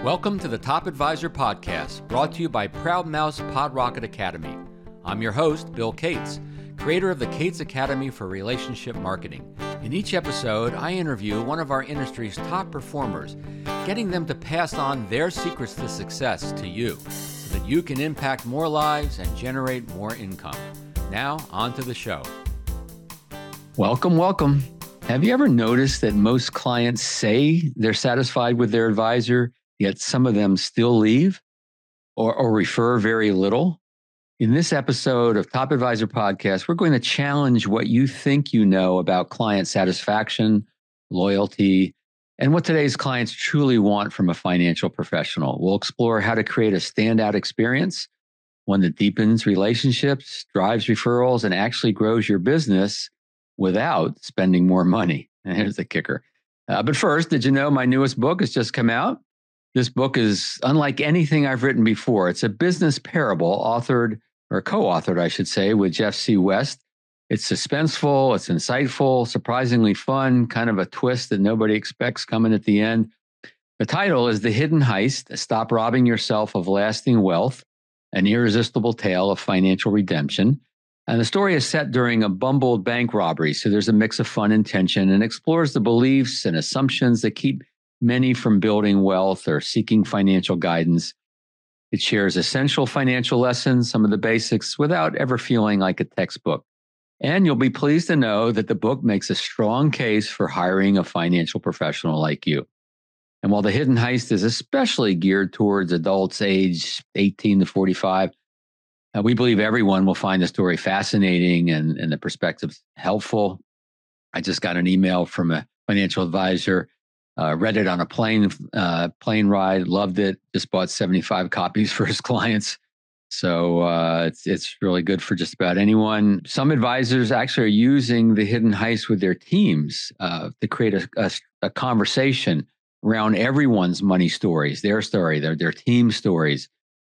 Welcome to the Top Advisor Podcast, brought to you by Proud Mouse Pod Rocket Academy. I'm your host, Bill Cates, creator of the Cates Academy for Relationship Marketing. In each episode, I interview one of our industry's top performers, getting them to pass on their secrets to success to you, so that you can impact more lives and generate more income. Now, on to the show. Welcome. Have you ever noticed that most clients say they're satisfied with their advisor, yet some of them still leave or refer very little? In this episode of Top Advisor Podcast, we're going to challenge what you think you know about client satisfaction, loyalty, and what today's clients truly want from a financial professional. We'll explore how to create a standout experience, one that deepens relationships, drives referrals, and actually grows your business without spending more money. And here's the kicker. But first, did you know my newest book has just come out? This book is unlike anything I've written before. It's a business parable co-authored, I should say, with Jeff C. West. It's suspenseful, it's insightful, surprisingly fun, kind of a twist that nobody expects coming at the end. The title is The Hidden Heist: Stop Robbing Yourself of Lasting Wealth, an Irresistible Tale of Financial Redemption. And the story is set during a bumbled bank robbery, so there's a mix of fun and tension, and explores the beliefs and assumptions that keep many from building wealth or seeking financial guidance. It shares essential financial lessons, some of the basics, without ever feeling like a textbook. And you'll be pleased to know that the book makes a strong case for hiring a financial professional like you. And while The Hidden Heist is especially geared towards adults aged 18 to 45, we believe everyone will find the story fascinating and the perspectives helpful. I just got an email from a financial advisor, read it on a plane ride, loved it, just bought 75 copies for his clients. So it's really good for just about anyone. Some advisors actually are using The Hidden Heist with their teams to create a conversation around everyone's money stories, their story, their team stories,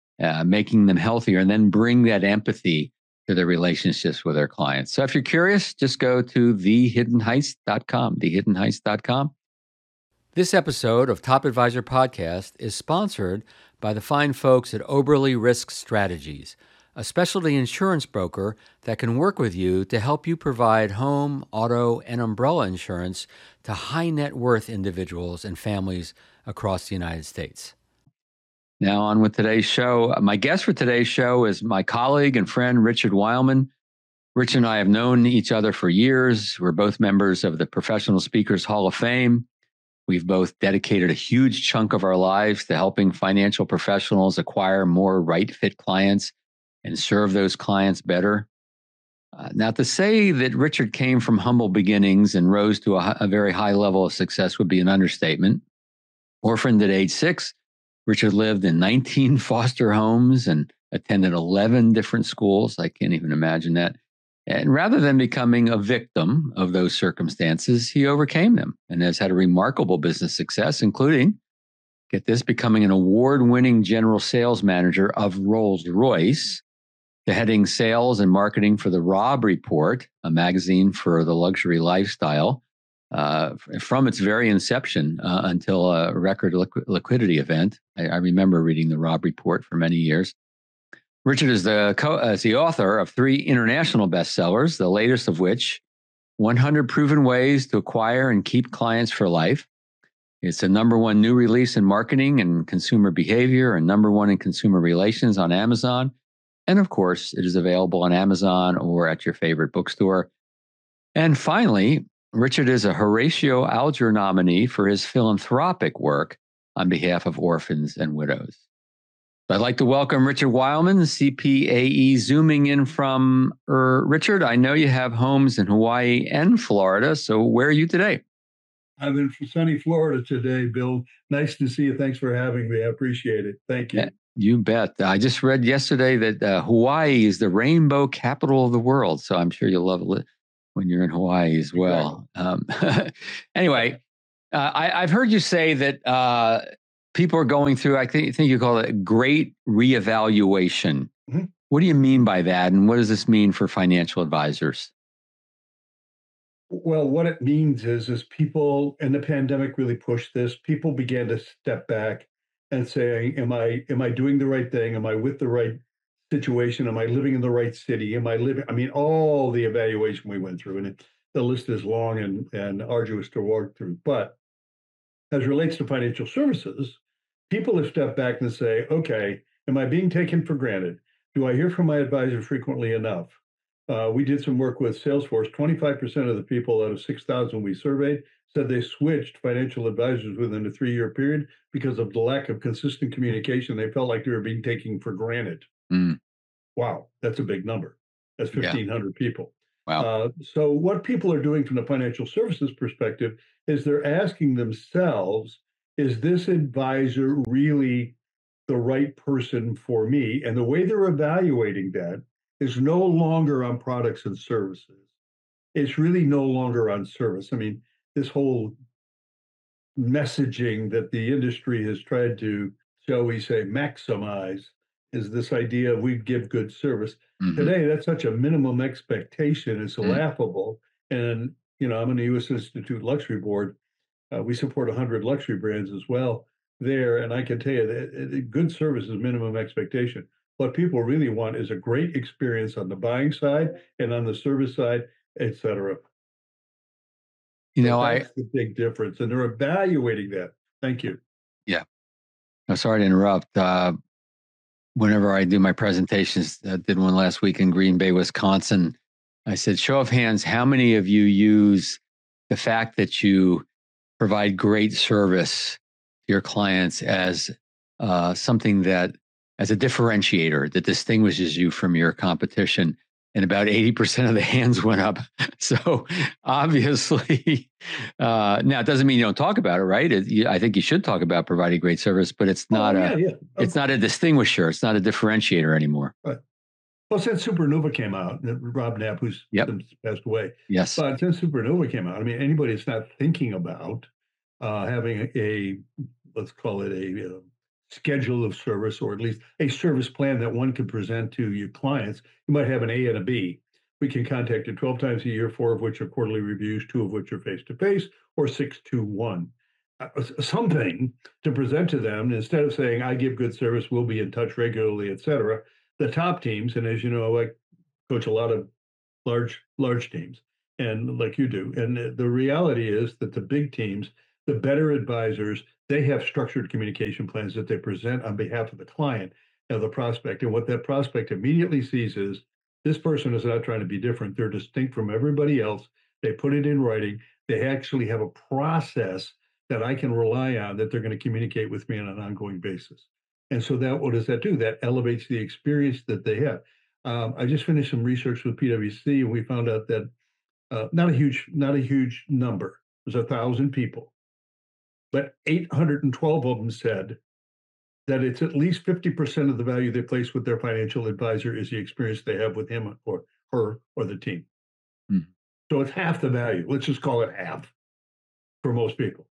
making them healthier, and then bring that empathy to their relationships with their clients. So if you're curious, just go to thehiddenheist.com, thehiddenheist.com. This episode of Top Advisor Podcast is sponsored by the fine folks at Oberle Risk Strategies, a specialty insurance broker that can work with you to help you provide home, auto, and umbrella insurance to high net worth individuals and families across the United States. Now on with today's show. My guest for today's show is my colleague and friend, Richard Wileman. Rich and I have known each other for years. We're both members of the Professional Speakers Hall of Fame. We've both dedicated a huge chunk of our lives to helping financial professionals acquire more right-fit clients and serve those clients better. Now, to say that Richard came from humble beginnings and rose to a very high level of success would be an understatement. Orphaned at age 6, Richard lived in 19 foster homes and attended 11 different schools. I can't even imagine that. And rather than becoming a victim of those circumstances, he overcame them and has had a remarkable business success, including, get this, becoming an award-winning general sales manager of Rolls-Royce, to heading sales and marketing for the Robb Report, a magazine for the luxury lifestyle, from its very inception until a record liquidity event. I remember reading the Robb Report for many years. Richard is the author of 3 international bestsellers, the latest of which, 100 Proven Ways to Acquire and Keep Clients for Life. It's a #1 new release in marketing and consumer behavior, and #1 in consumer relations on Amazon. And of course, it is available on Amazon or at your favorite bookstore. And finally, Richard is a Horatio Alger nominee for his philanthropic work on behalf of orphans and widows. I'd like to welcome Richard Wileman, CPAE, zooming in from Richard. I know you have homes in Hawaii and Florida, so where are you today? I'm in sunny Florida today, Bill. Nice to see you. Thanks for having me. I appreciate it. Thank you. Yeah, you bet. I just read yesterday that Hawaii is the rainbow capital of the world, so I'm sure you'll love it when you're in Hawaii as well. Exactly. Anyway, I've heard you say that people are going through, I think you call it a great reevaluation. Mm-hmm. What do you mean by that? And what does this mean for financial advisors? Well, what it means is people, and the pandemic really pushed this, people began to step back and saying, am I doing the right thing? Am I with the right situation? Am I living in the right city? Am I living? I mean, all the evaluation we went through, and the list is long and arduous to work through. But as relates to financial services, people have stepped back and say, okay, am I being taken for granted? Do I hear from my advisor frequently enough? We did some work with Salesforce. 25% of the people out of 6,000 we surveyed said they switched financial advisors within a 3-year period because of the lack of consistent communication. They felt like they were being taken for granted. Mm, Wow, that's a big number. That's yeah. 1,500 people. Wow. So what people are doing from the financial services perspective is they're asking themselves, is this advisor really the right person for me? And the way they're evaluating that is no longer on products and services. It's really no longer on service. I mean, this whole messaging that the industry has tried to, shall we say, maximize is this idea of we give good service. Hmm. Today, that's such a minimum expectation. It's Mm. laughable. And, I'm in the U.S. Institute Luxury Board. We support 100 luxury brands as well there. And I can tell you that good service is minimum expectation. What people really want is a great experience on the buying side and on the service side, et cetera. You So know, I that's the big difference. And they're evaluating that. Thank you. yeah. I'm sorry to interrupt. Whenever I do my presentations, I did one last week in Green Bay, Wisconsin. I said, show of hands, how many of you use the fact that you provide great service to your clients as something that, as a differentiator that distinguishes you from your competition? And about 80% of the hands went up. So obviously, now it doesn't mean you don't talk about it, right? I think you should talk about providing great service, but it's not Oh, yeah, yeah. it's not a distinguisher. It's not a differentiator anymore. Right. Well, since Supernova came out, Rob Knapp, who's Yep. since passed away, Yes. but since Supernova came out, I mean, anybody that's not thinking about having let's call it a schedule of service, or at least a service plan that one can present to your clients. You might have an A and a B. We can contact you 12 times a year, 4 of which are quarterly reviews, 2 of which are face-to-face, or 621. Something to present to them instead of saying, I give good service, we'll be in touch regularly, et cetera. The top teams, and as you know, I coach a lot of large teams, and like you do. And the reality is that the big teams, the better advisors, they have structured communication plans that they present on behalf of the client and the prospect. And what that prospect immediately sees is this person is not trying to be different. They're distinct from everybody else. They put it in writing. They actually have a process that I can rely on, that they're going to communicate with me on an ongoing basis. And so that, what does that do? That elevates the experience that they have. I just finished some research with PwC, and we found out that not a huge number. There's 1,000 people, but 812 of them said that it's at least 50% of the value they place with their financial advisor is the experience they have with him or her or the team. Hmm. So it's half the value. Let's just call it half for most people.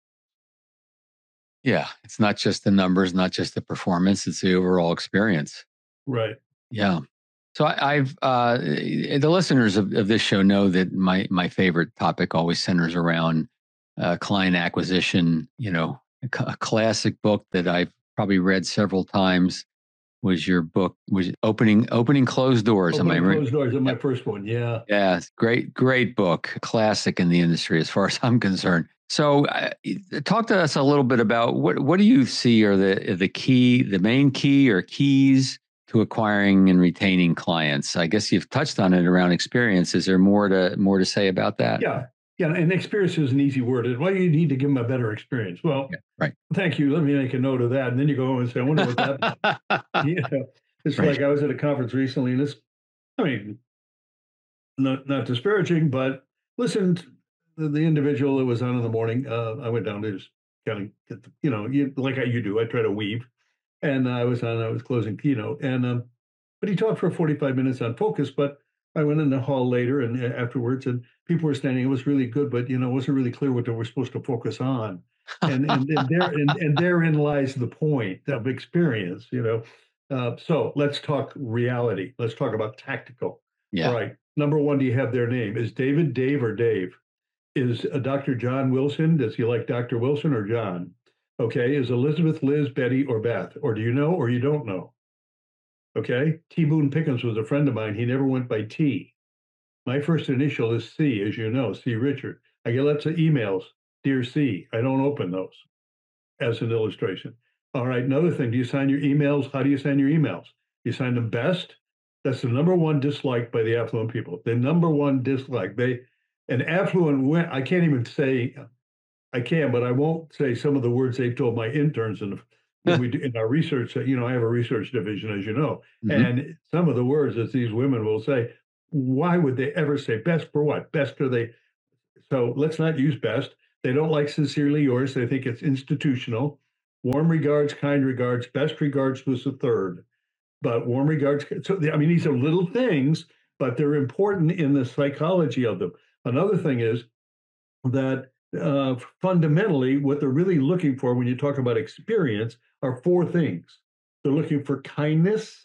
Yeah. It's not just the numbers, not just the performance, it's the overall experience. Right. Yeah. So I've the listeners of this show know that my favorite topic always centers around client acquisition. A classic book that I've probably read several times was your book, was opening closed doors. Closed Doors is my first one. Yeah. Yeah, great book, classic in the industry as far as I'm concerned. So, talk to us a little bit about what do you see are the main key or keys to acquiring and retaining clients? I guess you've touched on it around experience. Is there more to say about that? Yeah. Yeah. And experience is an easy word. Why do you need to give them a better experience? Well, Yeah, right. thank you. Let me make a note of that. And then you go home and say, I wonder what that means. It's Right. like I was at a conference recently, and I mean, not disparaging, but listen, the individual that was on in the morning, I went down to just kind of get like you do, I try to weave. And I was closing keynote, and but he talked for 45 minutes on focus. But I went in the hall later and afterwards, and people were standing. It was really good, but it wasn't really clear what they were supposed to focus on. And therein lies the point of experience. So let's talk reality. Let's talk about tactical. Yeah. All right. Number one, do you have their name? Is David Dave or Dave? Is Dr. John Wilson? Does he like Dr. Wilson or John? Okay, is Elizabeth, Liz, Betty, or Beth? Or do you know or you don't know? Okay, T. Boone Pickens was a friend of mine. He never went by T. My first initial is C, as you know, C. Richard. I get lots of emails, Dear C. I don't open those as an illustration. All right, another thing, do you sign your emails? How do you sign your emails? You sign them best. That's the number one dislike by the affluent people. The number one dislike. An affluent, I can't even say, I can, but I won't say some of the words they've told my interns that we do in our research. I have a research division, as you know, Mhm. and some of the words that these women will say, why would they ever say best for what? Best are they? So let's not use best. They don't like sincerely yours. They think it's institutional. Warm regards, kind regards, best regards was the third, but warm regards. So, these are little things, but they're important in the psychology of them. Another thing is that fundamentally, what they're really looking for when you talk about experience are four things. They're looking for kindness,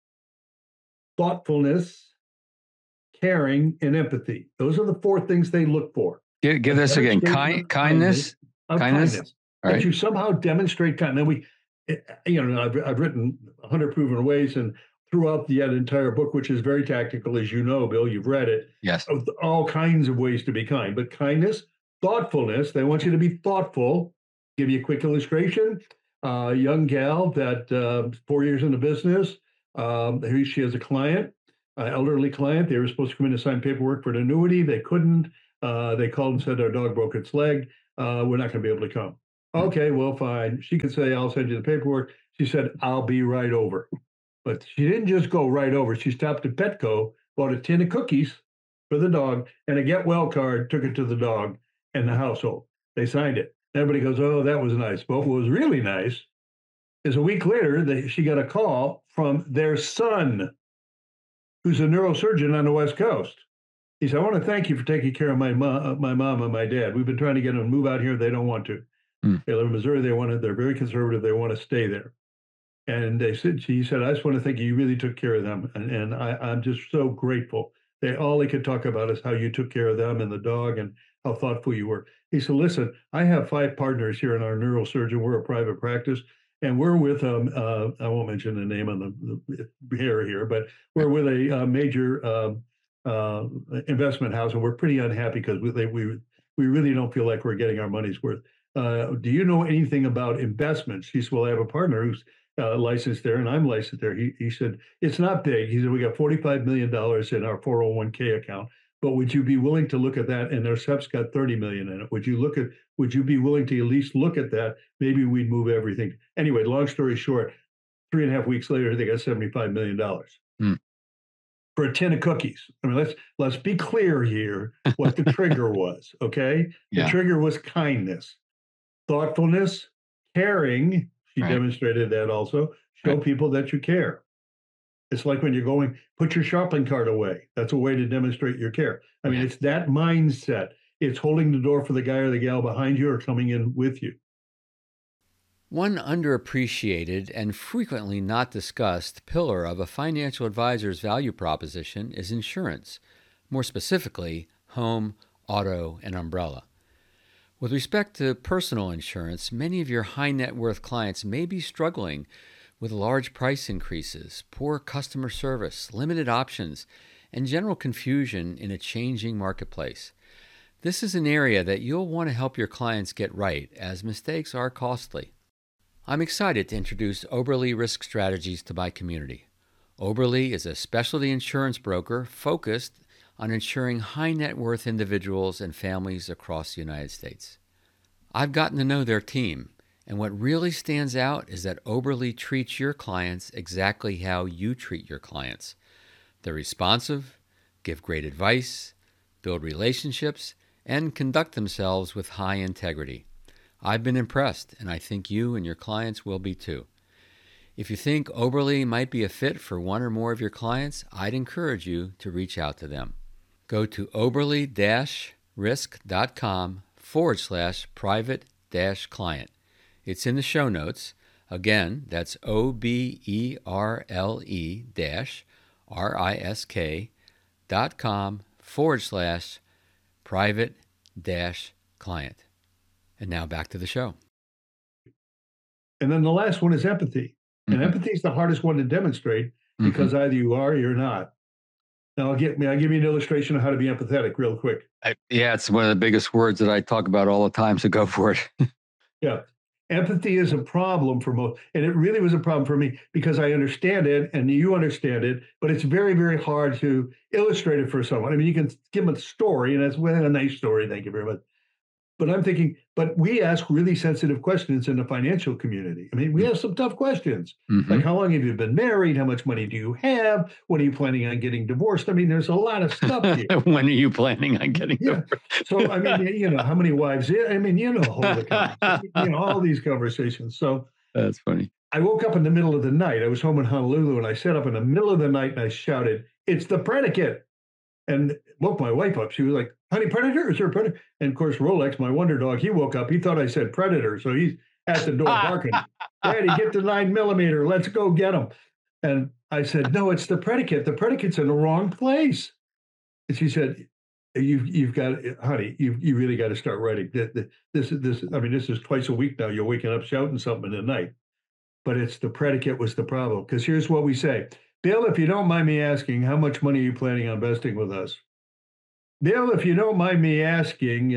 thoughtfulness, caring, and empathy. Those are the four things they look for. Give A this again. demonstration of Kindness. kindness. All That right. you somehow demonstrate kindness. I've written 100 Proven Ways, and throughout that entire book, which is very tactical, as you know, Bill, you've read it, Yes. of all kinds of ways to be kind. But kindness, thoughtfulness, they want you to be thoughtful. Give you a quick illustration. A young gal that 4 years in the business, she has a client, elderly client. They were supposed to come in to sign paperwork for an annuity. They couldn't. They called and said our dog broke its leg. We're not going to be able to come. Okay, well, fine. She could say, I'll send you the paperwork. She said, I'll be right over. But she didn't just go right over. She stopped at Petco, bought a tin of cookies for the dog, and a get well card, took it to the dog and the household. They signed it. Everybody goes, oh, that was nice. But what was really nice is a week later, she got a call from their son, who's a neurosurgeon on the West Coast. He said, I want to thank you for taking care of my mom and my dad. We've been trying to get them to move out here. They don't want to. Mm. They live in Missouri. They're very conservative. They want to stay there. And he said, I just want to thank you. You really took care of them. And I'm just so grateful. All they could talk about is how you took care of them and the dog and how thoughtful you were. He said, listen, I have 5 partners here in our neurosurgeon. We're a private practice. And we're with, I won't mention the name on the hair here, but we're with a major investment house. And we're pretty unhappy because we really don't feel like we're getting our money's worth. Do you know anything about investments? He said, well, I have a partner who's licensed there, and I'm licensed there. He said, it's not big. He said, we got $45 million in our 401k account, but would you be willing to look at that? And their SEP's got 30 million in it. Would you be willing to at least look at that? Maybe we'd move everything. Anyway, long story short, 3.5 weeks later, they got $75 million. Mm. For a tin of cookies. I mean, let's be clear here what the trigger was. Okay. The trigger was kindness, thoughtfulness, caring. She demonstrated that also. Show people that you care. It's like when you're going, put your shopping cart away. That's a way to demonstrate your care. I mean, it's that mindset. It's holding the door for the guy or the gal behind you or coming in with you. One underappreciated and frequently not discussed pillar of a financial advisor's value proposition is insurance, more specifically, home, auto, and umbrella. With respect to personal insurance, many of your high net worth clients may be struggling with large price increases, poor customer service, limited options, and general confusion in a changing marketplace. This is an area that you'll want to help your clients get right, as mistakes are costly. I'm excited to introduce Oberle Risk Strategies to my community. Oberle is a specialty insurance broker focused on insuring high net worth individuals and families across the United States. I've gotten to know their team, and what really stands out is that Oberle treats your clients exactly how you treat your clients. They're responsive, give great advice, build relationships, and conduct themselves with high integrity. I've been impressed, and I think you and your clients will be too. If you think Oberle might be a fit for one or more of your clients, I'd encourage you to reach out to them. Go to oberle-risk.com/private-client. It's in the show notes. Again, that's oberle-risk.com/private-client. And now back to the show. And then the last one is empathy. And Mhm. empathy is the hardest one to demonstrate because either you are or you're not. Now, I'll give you an illustration of how to be empathetic real quick. Yeah, it's one of the biggest words that I talk about all the time. So go for it. Yeah. Empathy is a problem for most, and it really was a problem for me because I understand it and you understand it, but it's very, very hard to illustrate it for someone. I mean, you can give them a story, and that's well, a nice story. Thank you very much. But I'm thinking, but we ask really sensitive questions in the financial community. I mean, we ask some tough questions like, Mm-hmm. how long have you been married? How much money do you have? When are you planning on getting divorced? I mean, there's a lot of stuff here. When are you planning on getting Yeah. divorced? So, I mean, how many wives? I mean, hold the conversation, all these conversations. So That's funny. I woke up in the middle of the night. I was home in Honolulu and I sat up in the middle of the night and I shouted, "It's the predicate." And woke my wife up. She was like, "Honey, predator? Is there a predator?" And of course, Rolex, my wonder dog, he woke up. He thought I said predator. So he's at the door barking, "Daddy, get the 9mm. Let's go get him." And I said, "No, it's the predicate. The predicate's in the wrong place." And she said, "You've got, honey, you really got to start writing. This. I mean, this is twice a week now. You're waking up shouting something at night, but it's the predicate was the problem. Because here's what we say, Bill, if you don't mind me asking, how much money are you planning on investing with us? Bill, if you don't mind me asking,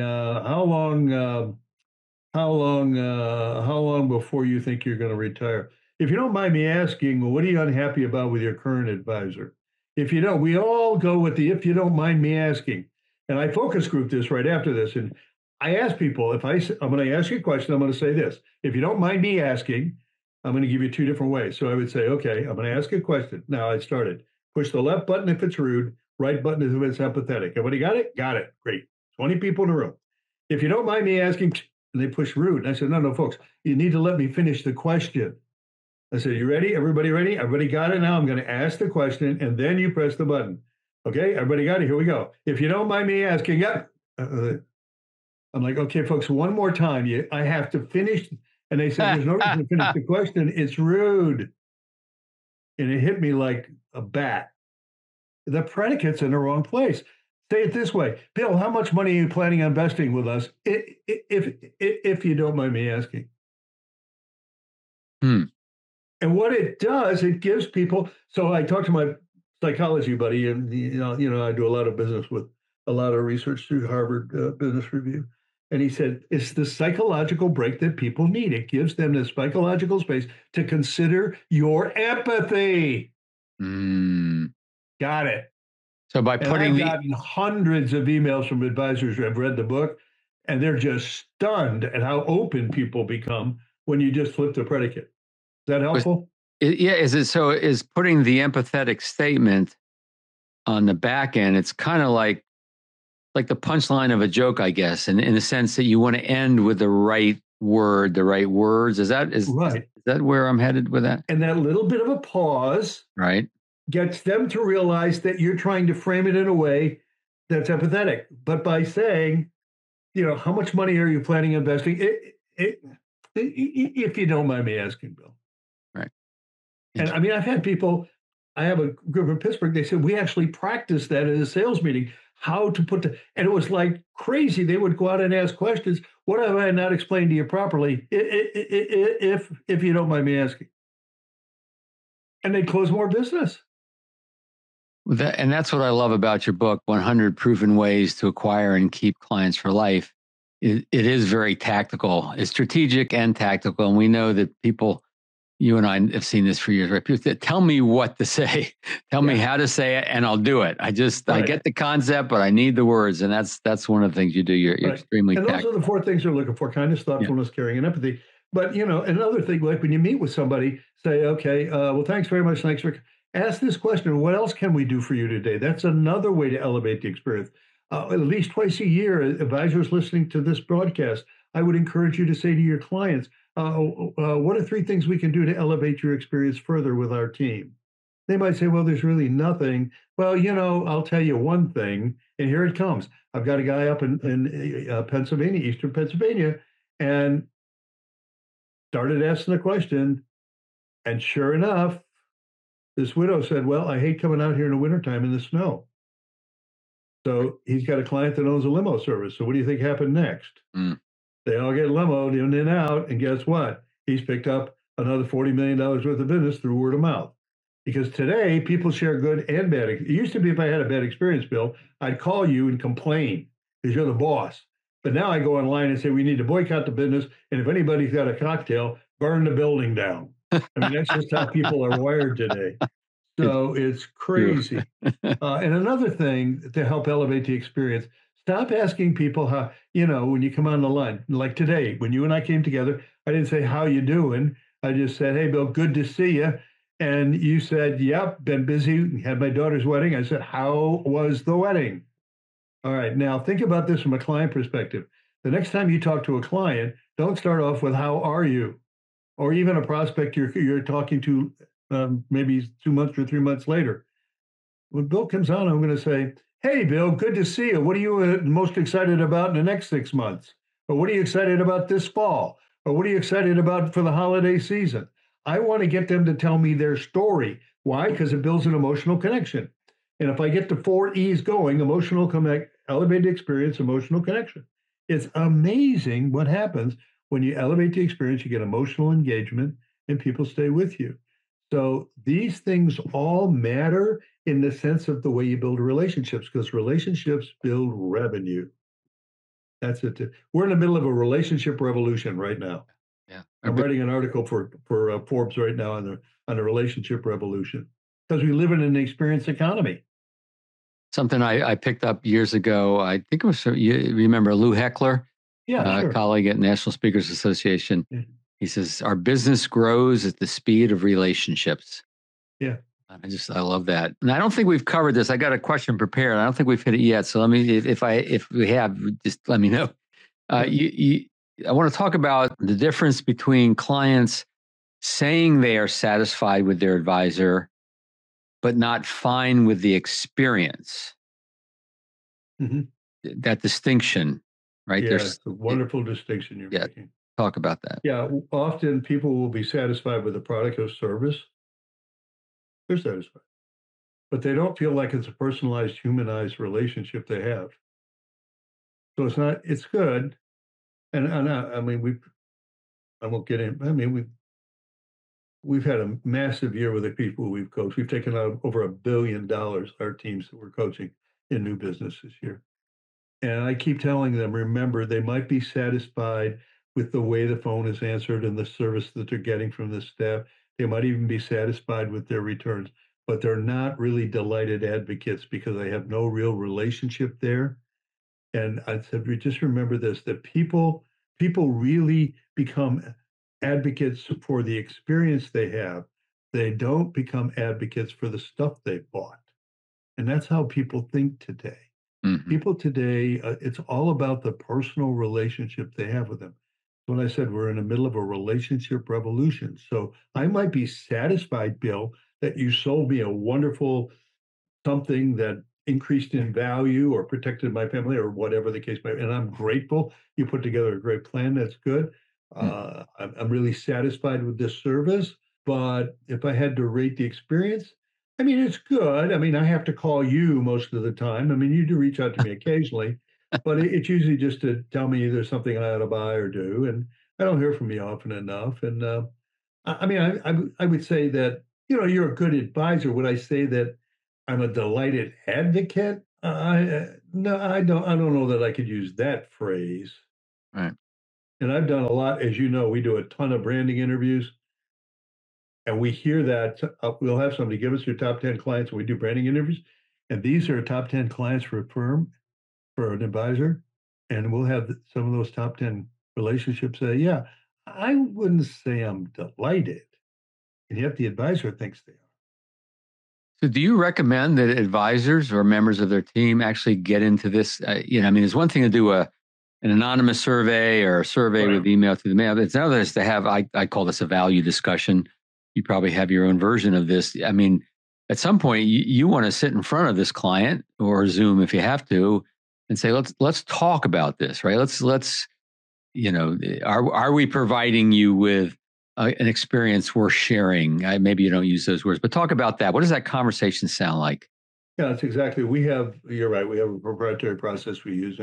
how long before you think you're going to retire? If you don't mind me asking, well, what are you unhappy about with your current advisor? If you don't, we all go with the if you don't mind me asking. And I focus group this right after this. And I ask people, I'm going to ask you a question, I'm going to say this. If you don't mind me asking, I'm going to give you two different ways. So I would say, okay, I'm going to ask a question. Now I started. Push the left button if it's rude, right button if it's empathetic. Everybody got it? Got it. Great. 20 people in the room. If you don't mind me asking, and they push rude. And I said, no, folks, you need to let me finish the question. I said, you ready? Everybody ready? Everybody got it? Now I'm going to ask the question and then you press the button. Okay, everybody got it? Here we go. If you don't mind me asking, yeah. I'm like, okay, folks, one more time. I have to finish. And they said, there's no reason to finish the question. It's rude. And it hit me like a bat. The predicate's in the wrong place. Say it this way, Bill, how much money are you planning on investing with us? If you don't mind me asking. Hmm. And what it does, it gives people. So I talked to my psychology buddy, and I do a lot of business with a lot of research through Harvard Business Review. And he said, it's the psychological break that people need. It gives them the psychological space to consider your empathy. Got it. So by And putting I've the gotten hundreds of emails from advisors who have read the book, and they're just stunned at how open people become when you just flip the predicate. Is that helpful? is putting the empathetic statement on the back end, it's kind of like the punchline of a joke, I guess, and in the sense that you want to end with the right word, the right words. Is Right. that where I'm headed with that? And that little bit of a pause Right. gets them to realize that you're trying to frame it in a way that's empathetic. But by saying, how much money are you planning on investing? If you don't mind me asking, Bill. Right. And I mean, I have a group in Pittsburgh, they said, we actually practiced that in a sales meeting, how to and it was like crazy. They would go out and ask questions. What have I not explained to you properly? If you don't mind me asking. And they'd close more business. And that's what I love about your book, 100 Proven Ways to Acquire and Keep Clients for Life. It is very tactical. It's strategic and tactical. And we know that you and I have seen this for years, right? People say, tell me what to say. Tell me how to say it, and I'll do it. I get the concept, but I need the words. And that's one of the things you do. You're extremely tactical. And those are the four things they're looking for: kindness, thoughtfulness, caring, and empathy. But, another thing, like when you meet with somebody, say, okay, well, thanks very much. Thanks for ask this question. What else can we do for you today? That's another way to elevate the experience. At least twice a year, advisors listening to this broadcast, I would encourage you to say to your clients, what are 3 things we can do to elevate your experience further with our team? They might say, well, there's really nothing. Well, I'll tell you one thing, and here it comes. I've got a guy up in Pennsylvania, Eastern Pennsylvania, and started asking the question. And sure enough, this widow said, well, I hate coming out here in the wintertime in the snow. So he's got a client that owns a limo service. So what do you think happened next? They all get limoed in and out. And guess what? he's picked up another $40 million worth of business through word of mouth. Because today, people share good and bad. It used to be if I had a bad experience, Bill, I'd call you and complain because you're the boss. But now I go online and say, we need to boycott the business. And if anybody's got a cocktail, burn the building down. I mean, that's just how people are wired today. So it's crazy. And another thing to help elevate the experience, stop asking people how, when you come on the line, like today, when you and I came together, I didn't say, how you doing? I just said, hey, Bill, good to see you. And you said, yep, been busy, had my daughter's wedding. I said, how was the wedding? All right, now think about this from a client perspective. The next time you talk to a client, don't start off with, how are you? Or even a prospect you're talking to maybe 2 months or 3 months later. When Bill comes on, I'm going to say, hey, Bill, good to see you. What are you most excited about in the next 6 months? Or what are you excited about this fall? Or what are you excited about for the holiday season? I want to get them to tell me their story. Why? Because it builds an emotional connection. And if I get the 4 E's going, emotional connect, elevated experience, emotional connection. It's amazing what happens when you elevate the experience, you get emotional engagement, and people stay with you. So these things all matter in the sense of the way you build relationships, because relationships build revenue. That's it. We're in the middle of a relationship revolution right now. Yeah. I'm writing an article for Forbes right now on the relationship revolution, because we live in an experience economy. Something I picked up years ago. I think it was, you remember Lou Heckler? Yeah, sure. Colleague at National Speakers Association. Yeah. He says, our business grows at the speed of relationships. Yeah. I love that. And I don't think we've covered this. I got a question prepared. I don't think we've hit it yet. So let me, if we have, just let me know. I want to talk about the difference between clients saying they are satisfied with their advisor, but not fine with the experience. Mm-hmm. That distinction, right? Yeah, it's a wonderful distinction you're making. Talk about that. Yeah, often people will be satisfied with the product or service. They're satisfied, but they don't feel like it's a personalized, humanized relationship they have. So it's not. It's good, and I mean I won't get in. I mean we've had a massive year with the people we've coached. We've taken out over $1 billion, our teams that we're coaching in new business this year. And I keep telling them, remember, they might be satisfied with the way the phone is answered and the service that they're getting from the staff. They might even be satisfied with their returns, but they're not really delighted advocates because they have no real relationship there. And I said, just remember this, that people really become advocates for the experience they have. They don't become advocates for the stuff they bought. And that's how people think today. Mm-hmm. People today, it's all about the personal relationship they have with them. When I said we're in the middle of a relationship revolution. So I might be satisfied, Bill, that you sold me a wonderful something that increased in value or protected my family or whatever the case may be. And I'm grateful you put together a great plan. That's good. I'm really satisfied with this service. But if I had to rate the experience, I mean, it's good. I mean, I have to call you most of the time. I mean, you do reach out to me occasionally, but it's usually just to tell me there's something I ought to buy or do. And I don't hear from you often enough. And I mean, I would say that, you're a good advisor. Would I say that I'm a delighted advocate? No, I don't know that I could use that phrase. Right. And I've done a lot, as you know, we do a ton of branding interviews. And we hear that we'll have somebody give us your top 10 clients when we do branding interviews. And these are top 10 clients for a firm, for an advisor. And we'll have some of those top 10 relationships say, yeah, I wouldn't say I'm delighted. And yet the advisor thinks they are. So do you recommend that advisors or members of their team actually get into this? I mean, it's one thing to do an anonymous survey or a survey with email through the mail. It's another is to have, I call this a value discussion. You probably have your own version of this. I mean, at some point you want to sit in front of this client or Zoom if you have to and say, let's talk about this, right? Let's are we providing you with an experience worth sharing? Maybe you don't use those words, but talk about that. What does that conversation sound like? Yeah, that's exactly. You're right. We have a proprietary process we use. And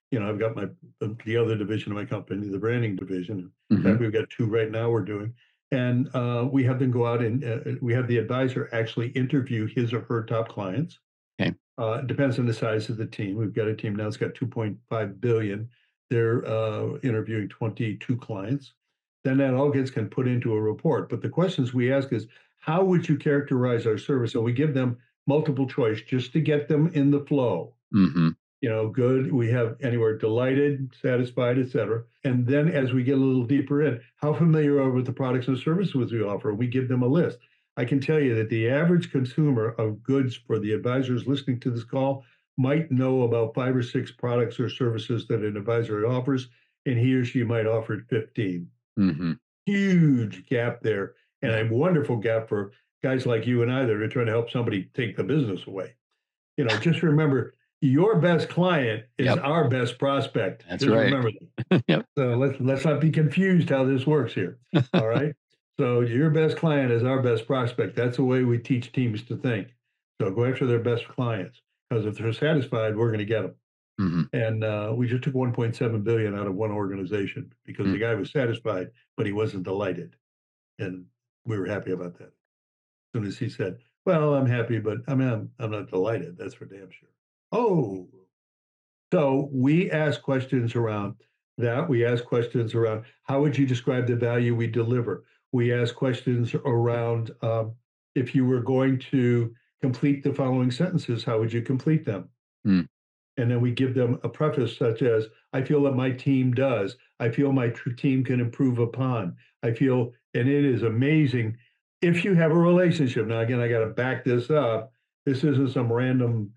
I've got the other division of my company, the branding division. In Hmm. fact, we've got two right now we're doing. And we have them go out and we have the advisor actually interview his or her top clients. Okay. It depends on the size of the team. We've got a team now that's got 2.5 billion. They're interviewing 22 clients. Then that all gets can put into a report. But the questions we ask is, how would you characterize our service? So we give them multiple choice just to get them in the flow. Hmm. Good. We have anywhere delighted, satisfied, etc. And then as we get a little deeper in, how familiar are with the products and services we offer? We give them a list. I can tell you that the average consumer of goods for the advisors listening to this call might know about 5 or 6 products or services that an advisor offers, and he or she might offer 15. Hmm. Huge gap there, and Yeah. a wonderful gap for guys like you and I that are trying to help somebody take the business away. Just remember, your best client is Yep. our best prospect. That's Just right. remember that. Yep. So let's not be confused how this works here. All right. So your best client is our best prospect. That's the way we teach teams to think. So go after their best clients, because if they're satisfied, we're going to get them. Hmm. And we just took 1.7 billion out of one organization because the guy was satisfied, but he wasn't delighted, and we were happy about that. As soon as he said, "Well, I'm happy, but I'm not delighted," that's for damn sure. Oh, so we ask questions around that. We ask questions around, how would you describe the value we deliver? We ask questions around, if you were going to complete the following sentences, how would you complete them? Mm. And then we give them a preface such as, I feel that my team does. I feel my team can improve upon. I feel, and it is amazing if you have a relationship. Now, again, I got to back this up. This isn't some random,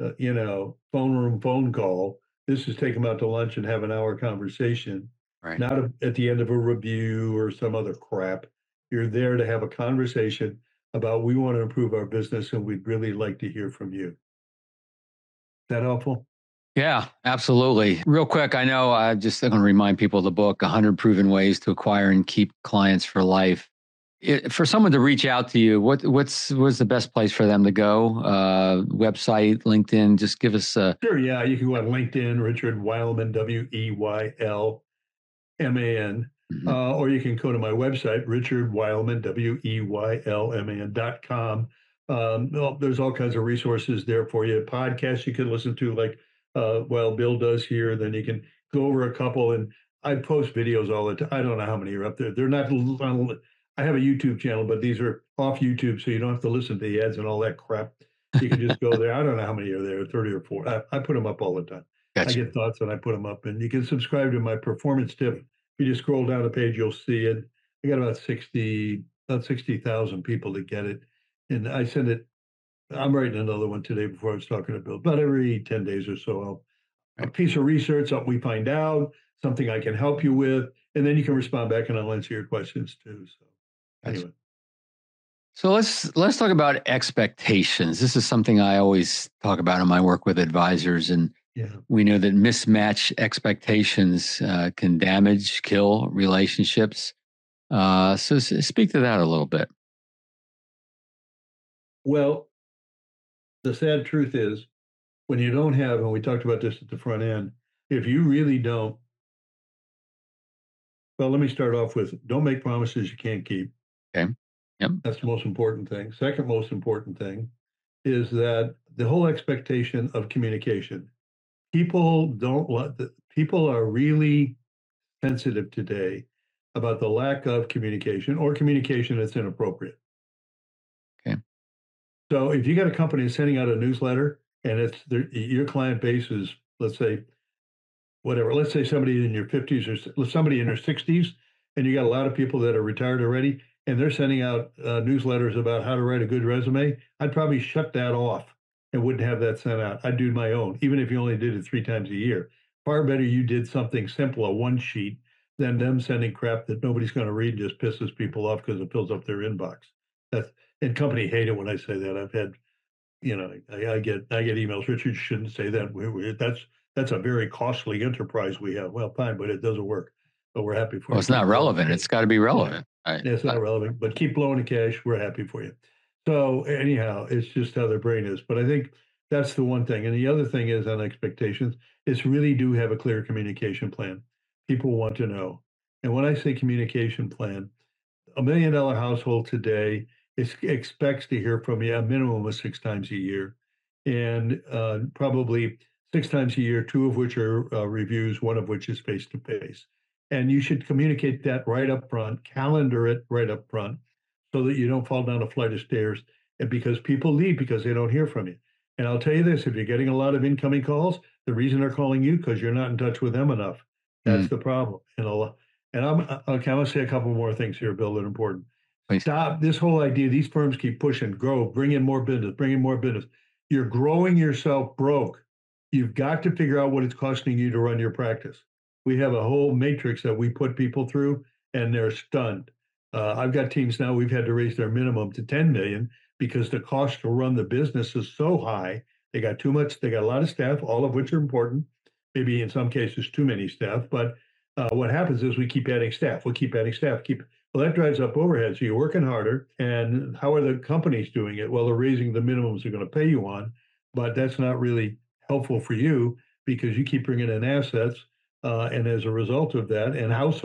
phone call. This is take them out to lunch and have an hour conversation, Right. not at the end of a review or some other crap. You're there to have a conversation about, we want to improve our business and we'd really like to hear from you. Is that helpful? Yeah, absolutely. Real quick, I know I'm going to remind people of the book, 100 Proven Ways to Acquire and Keep Clients for Life. For someone to reach out to you, what's the best place for them to go? Website, LinkedIn, just give us a... Sure, yeah. You can go on LinkedIn, Richard Weilman, Weylman, Mhm. or you can go to my website, Richard Weilman, Weylman.com. Well, there's all kinds of resources there for you. Podcasts you can listen to, like Bill does here. Then you can go over a couple, and I post videos all the time. I don't know how many are up there. They're not. I have a YouTube channel, but these are off YouTube, so you don't have to listen to the ads and all that crap. You can just go there. I don't know how many are there, 30 or 40. I put them up all the time. I Gotcha. get thoughts and I put them up, and you can subscribe to my performance tip. If you just scroll down the page, you'll see it. I got about 60,000 people that get it. And I send it. I'm writing another one today before I was talking to Bill. About every 10 days or so, a Right. piece of research, something we find out, something I can help you with, and then you can respond back and I'll answer your questions too. So Gotcha. anyway. So let's talk about expectations. This is something I always talk about in my work with advisors, and Yeah. we know that mismatched expectations can damage, kill relationships. So speak to that a little bit. Well, the sad truth is, when you don't have, and we talked about this at the front end, if you really don't, well, let me start off with, don't make promises you can't keep. Okay. Yep. That's the most important thing. Second most important thing is that the whole expectation of communication. People don't let people are really sensitive today about the lack of communication or communication that's inappropriate. Okay. So if you got a company sending out a newsletter and your client base is, let's say, whatever, let's say somebody in your 50s or somebody in their 60s, and you got a lot of people that are retired already, and they're sending out newsletters about how to write a good resume, I'd probably shut that off and wouldn't have that sent out. I'd do my own, even if you only did it 3 times a year. Far better you did something simple, a one sheet, than them sending crap that nobody's going to read, just pisses people off because it fills up their inbox. That's, and company hate it when I say that. I've had, I get emails. Richard, shouldn't say that. That's a very costly enterprise we have. Well, fine, but it doesn't work. But we're happy for Well, you. it's not relevant. It's got to be Yeah, relevant. Right. it's not relevant, but keep blowing the cash. We're happy for you. So anyhow, it's just how their brain is. But I think That's the one thing. And the other thing is on expectations is really do have a clear communication plan. People want to know. And when I say communication plan, $1 million household today expects to hear from you a minimum of 6 times a year, and probably 6 times a year, two of which are reviews, one of which is face to face. And you should communicate that right up front, calendar it right up front, so that you don't fall down a flight of stairs. And because people leave because they don't hear from you. And I'll tell you this: if you're getting a lot of incoming calls, the reason they're calling you because you're not in touch with them enough. That's Mm, the problem. And I'm okay. I'm gonna say a couple more things here, Bill, that are important. please. Stop this whole idea. These firms keep pushing, grow, bring in more business, bring in more business. You're growing yourself broke. You've got to figure out what it's costing you to run your practice. We have a whole matrix that we put people through, and they're stunned. I've got teams now. We've had to raise their minimum to 10 million because the cost to run the business is so high. They got too much. They got a lot of staff, all of which are important. Maybe in some cases too many staff, but what happens is we keep adding staff. We keep adding staff. Keep Well, that drives up overhead. So you're working harder. And how are the companies doing it? Well, they're raising the minimums they're going to pay you on, but that's not really helpful for you because you keep bringing in assets, and as a result of that,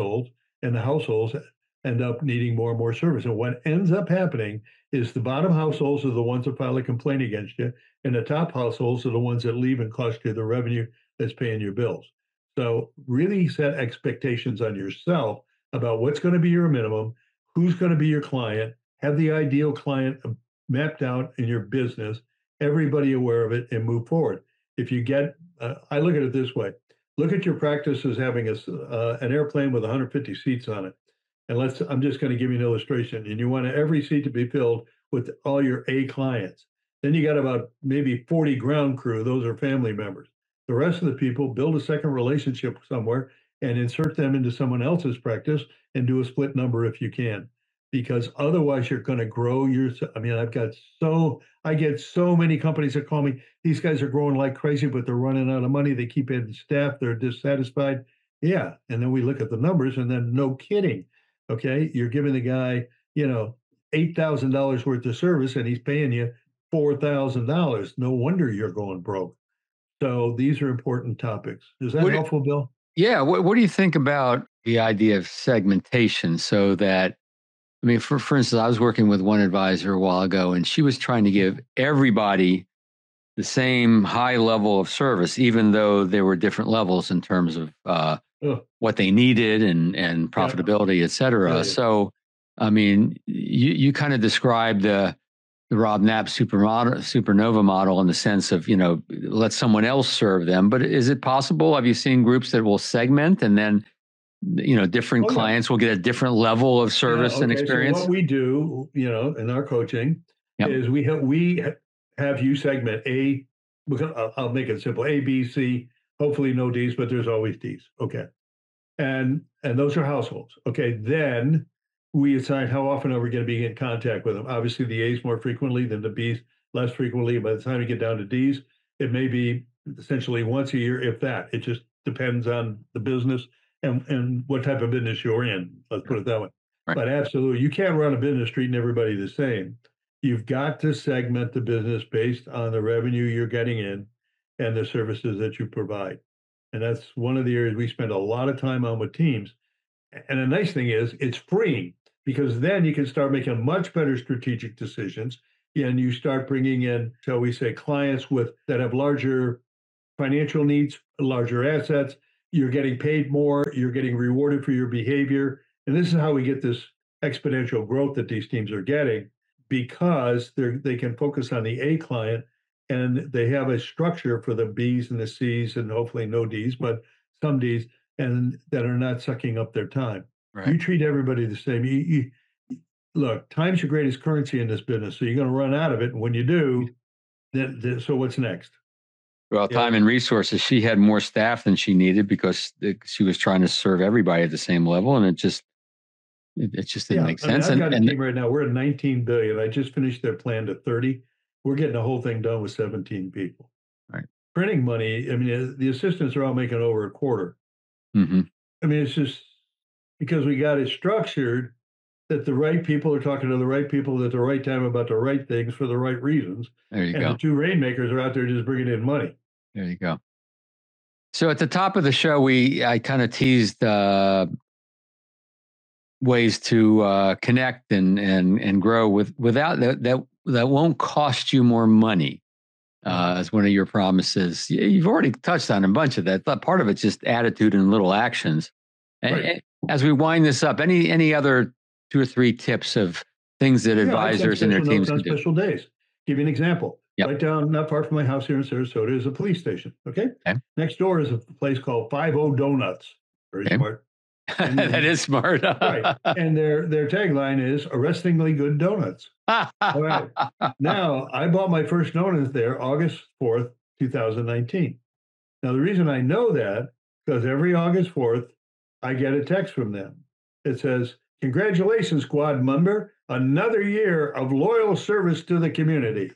and the households end up needing more and more service. And what ends up happening is the bottom households are the ones that file a complaint against you, and the top households are the ones that leave and cost you the revenue that's paying your bills. So really set expectations on yourself about what's going to be your minimum, who's going to be your client, have the ideal client mapped out in your business, everybody aware of it, and move forward. If you get, I look at it this way: look at your practice as having an airplane with 150 seats on it. And I'm just going to give you an illustration. And you want every seat to be filled with all your A clients. Then you got about maybe 40 ground crew. Those are family members. The rest of the people build a second relationship somewhere and insert them into someone else's practice and do a split number if you can, because otherwise you're going to grow your. I mean, I get so many companies that call me. These guys are growing like crazy, but they're running out of money. They keep adding staff. They're dissatisfied. Yeah, and then we look at the numbers, and then no kidding. Okay, you're giving the guy, $8,000 worth of service, and he's paying you $4,000. No wonder you're going broke. So these are important topics. Is that What, helpful, Bill? yeah. What do you think about the idea of segmentation so that, I mean, for instance, I was working with one advisor a while ago, and she was trying to give everybody the same high level of service, even though there were different levels in terms of Oh, what they needed and yeah, profitability, et cetera. yeah, yeah. So, I mean, you kind of described the Rob Knapp supernova model in the sense of, let someone else serve them. But is it possible? Have you seen groups that will segment and then, different Oh, yeah. clients will get a different level of Yeah. service and Okay. So what experience? we do, in our coaching Yep. is we have you segment A. I'll make it simple: A, B, C. Hopefully no D's, but there's always D's. Okay. And those are households. Okay. Then we assign how often are we going to be in contact with them. Obviously, the A's more frequently than the B's less frequently. By the time you get down to D's, it may be essentially once a year, if that. It just depends on the business and what type of business you're in. Let's put it that way. Right. But absolutely, you can't run a business treating everybody the same. You've got to segment the business based on the revenue you're getting in and the services that you provide. And that's one of the areas we spend a lot of time on with teams. And the nice thing is it's freeing because then you can start making much better strategic decisions and you start bringing in, shall we say, clients that have larger financial needs, larger assets. You're getting paid more, you're getting rewarded for your behavior. And this is how we get this exponential growth that these teams are getting because they can focus on the A client and they have a structure for the B's and the C's and hopefully no D's, but some D's and that are not sucking up their time. Right. You treat everybody the same. Look, time's your greatest currency in this business, so you're going to run out of it. And when you do, so what's next? Well, Yeah. time and resources. She had more staff than she needed because she was trying to serve everybody at the same level, and it just didn't make sense. I've got a team right now. We're at 19 billion. I just finished their plan to 30. We're getting the whole thing done with 17 people. Right. Printing money. I mean, the assistants are all making over a quarter. Mm-hmm. I mean, it's just because we got it structured. that the right people are talking to the right people at the right time about the right things for the right reasons. There you And the go. two rainmakers are out there just bringing in money. There you go. So at the top of the show, I kind of teased ways to connect and grow without that won't cost you more money. As one of your promises. You've already touched on a bunch of that. Part of it's just attitude and little actions. Right. As we wind this up, any other 2 or 3 tips of things that advisors and their teams can do? Special days. Give you an example. Yep. Right down, not far from my house here in Sarasota, is a police station. Okay. Next door is a place called 50 Donuts. Very smart. That is smart. Right. And their tagline is arrestingly good donuts. All right. Now, I bought my first donuts there August 4th, 2019. Now, the reason I know that, because every August 4th, I get a text from them. It says, "Congratulations, squad member. Another year of loyal service to the community.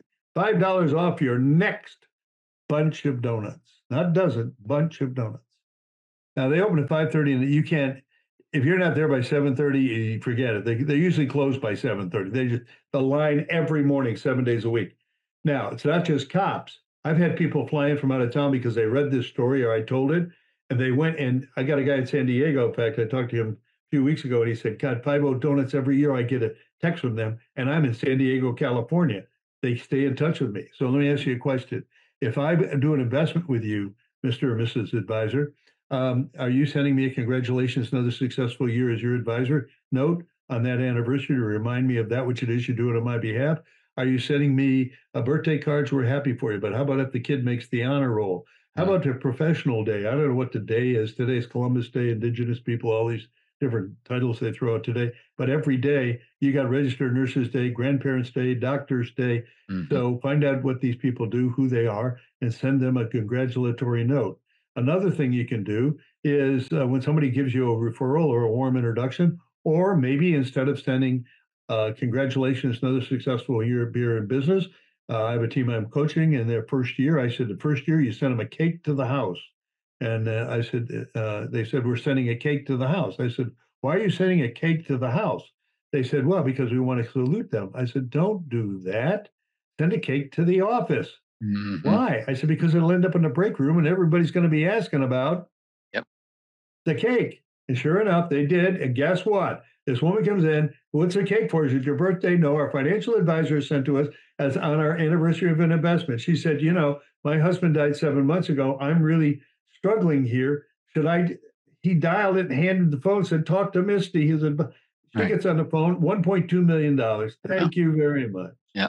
$5 off your next bunch of donuts." Not dozen, bunch of donuts. Now, they open at 5:30, and you can't, if you're not there by 7:30, you forget it. They usually close by 7:30. The line every morning, 7 days a week. Now, it's not just cops. I've had people fly in from out of town because they read this story or I told it, and they went, and I got a guy in San Diego. In fact, I talked to him a few weeks ago, and he said, "God, 50 Donuts every year, I get a text from them, and I'm in San Diego, California. They stay in touch with me." So let me ask you a question. If I do an investment with you, Mr. or Mrs. Advisor, are you sending me a congratulations, another successful year as your advisor note on that anniversary to remind me of that which it is you're doing on my behalf? Are you sending me a birthday cards? We're happy for you. But how about if the kid makes the honor roll? How about the professional day? I don't know what the day is. Today's Columbus Day, Indigenous people, all these different titles they throw out today. But every day you got Registered Nurses Day, Grandparents Day, Doctors Day. So find out what these people do, who they are, and send them a congratulatory note. Another thing you can do is when somebody gives you a referral or a warm introduction, or maybe instead of sending congratulations, another successful year in business. I have a team I'm coaching in their first year. I said, the first year you send them a cake to the house. And I said, they said, "We're sending a cake to the house." I said, "Why are you sending a cake to the house?" They said, "Well, because we want to salute them." I said, "Don't do that. Send a cake to the office." "Why?" I said, "Because it'll end up in the break room and everybody's going to be asking about the cake." And sure enough, they did. And guess what? This woman comes in, "What's the cake for? Is it your birthday?" "No, our financial advisor sent to us as on our anniversary of an investment." She said, "My husband died 7 months ago. I'm really struggling here. Should I?" He dialed it and handed the phone, said, "Talk to Misty." He said, she gets on the phone, $1.2 million. Thank you very much. Yep.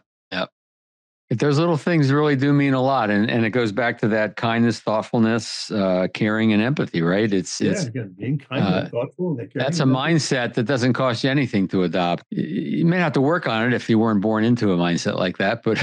If those little things really do mean a lot, and it goes back to that kindness, thoughtfulness, caring, and empathy, right? It's being kind and thoughtful. And that's a mindset that doesn't cost you anything to adopt. You may have to work on it if you weren't born into a mindset like that, but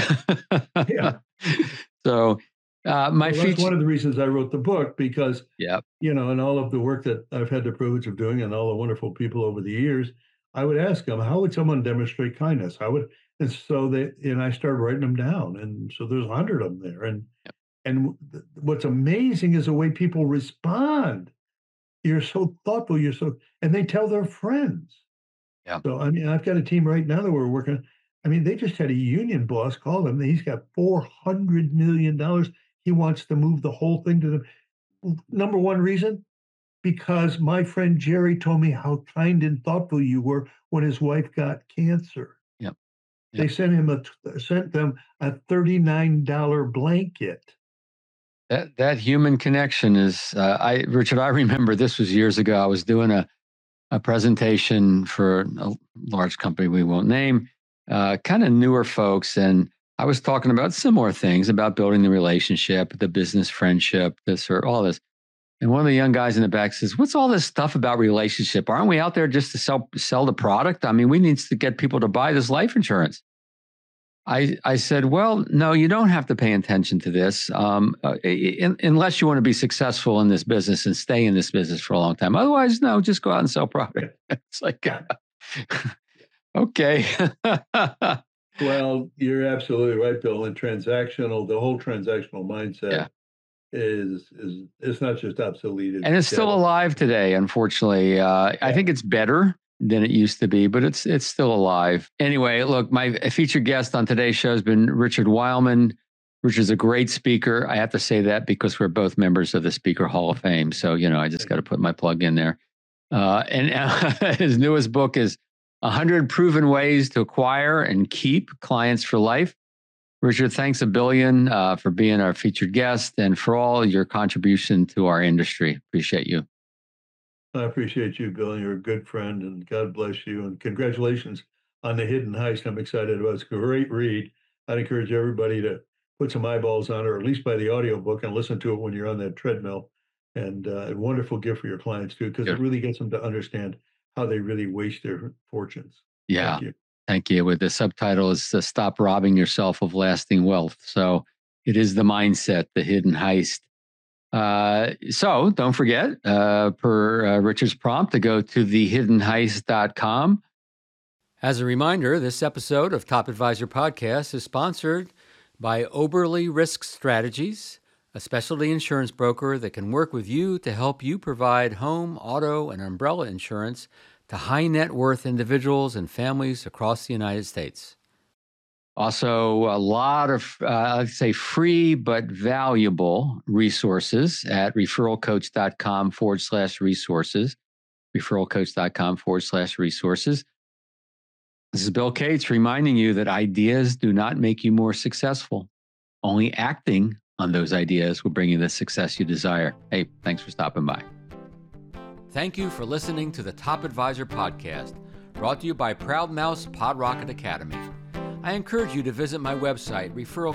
So that's one of the reasons I wrote the book, because and all of the work that I've had the privilege of doing and all the wonderful people over the years, I would ask them, how would someone demonstrate kindness? And so I started writing them down. And so there's 100 of them there. And what's amazing is the way people respond. You're so thoughtful. And they tell their friends. Yeah. So, I've got a team right now that we're working. They just had a union boss call them. He's got $400 million. He wants to move the whole thing to them. Number one reason, because my friend Jerry told me how kind and thoughtful you were when his wife got cancer. Yep. They sent them a $39 blanket. That human connection is, Richard, I remember this was years ago. I was doing a presentation for a large company we won't name, kind of newer folks. And I was talking about similar things about building the relationship, the business friendship, this or all this. And one of the young guys in the back says, "What's all this stuff about relationship? Aren't we out there just to sell the product? We need to get people to buy this life insurance." I said, "Well, no, you don't have to pay attention to this unless you want to be successful in this business and stay in this business for a long time. Otherwise, no, just go out and sell product." It's like, okay. Well, you're absolutely right, Bill. And the whole transactional mindset is it's not just obsolete. And it's still alive today, unfortunately. I think it's better than it used to be, but it's still alive. Anyway, look, my featured guest on today's show has been Richard Wileman. Richard's a great speaker. I have to say that because we're both members of the Speaker Hall of Fame. So, I just got to put my plug in there. And his newest book is 100 Proven Ways to Acquire and Keep Clients for Life. Richard, thanks a billion for being our featured guest and for all your contribution to our industry. Appreciate you. I appreciate you, Bill. You're a good friend, and God bless you. And congratulations on The Hidden Heist. I'm excited about it. It's a great read. I'd encourage everybody to put some eyeballs on it, or at least buy the audiobook and listen to it when you're on that treadmill. And a wonderful gift for your clients, too, because it really gets them to understand how they really waste their fortunes. Yeah. Thank you. With the subtitle is Stop Robbing Yourself of Lasting Wealth. So it is the mindset, the hidden heist. So don't forget, per Richard's prompt, to go to thehiddenheist.com. As a reminder, this episode of Top Advisor Podcast is sponsored by Oberle Risk Strategies, a specialty insurance broker that can work with you to help you provide home, auto, and umbrella insurance to high net worth individuals and families across the United States. Also, a lot of, I'd say, free but valuable resources at referralcoach.com/resources, referralcoach.com/resources. This is Bill Cates reminding you that ideas do not make you more successful. Only acting on those ideas will bring you the success you desire. Hey, thanks for stopping by. Thank you for listening to the Top Advisor Podcast, brought to you by Proud Mouse PodRocket Academy. I encourage you to visit my website,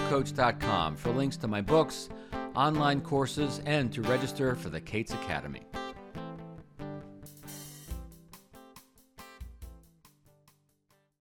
referralcoach.com, for links to my books, online courses, and to register for the Cates Academy.